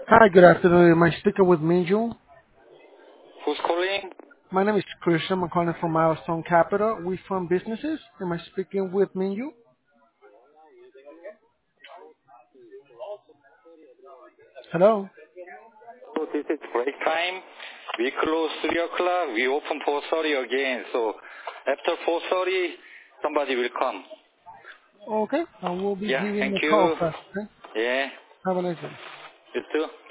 Hi, good afternoon. Am I speaking with Minju? Who's calling? My name is Christian. I'm calling from Milestone Capital. We fund businesses. Am I speaking with Minju? Hello? So this is break time. We close 3 o'clock. We open 4:30 again. So after 4:30, somebody will come. Okay. I will be Yeah, giving thank a call you. first. Okay? Yeah, Have a nice day. you too.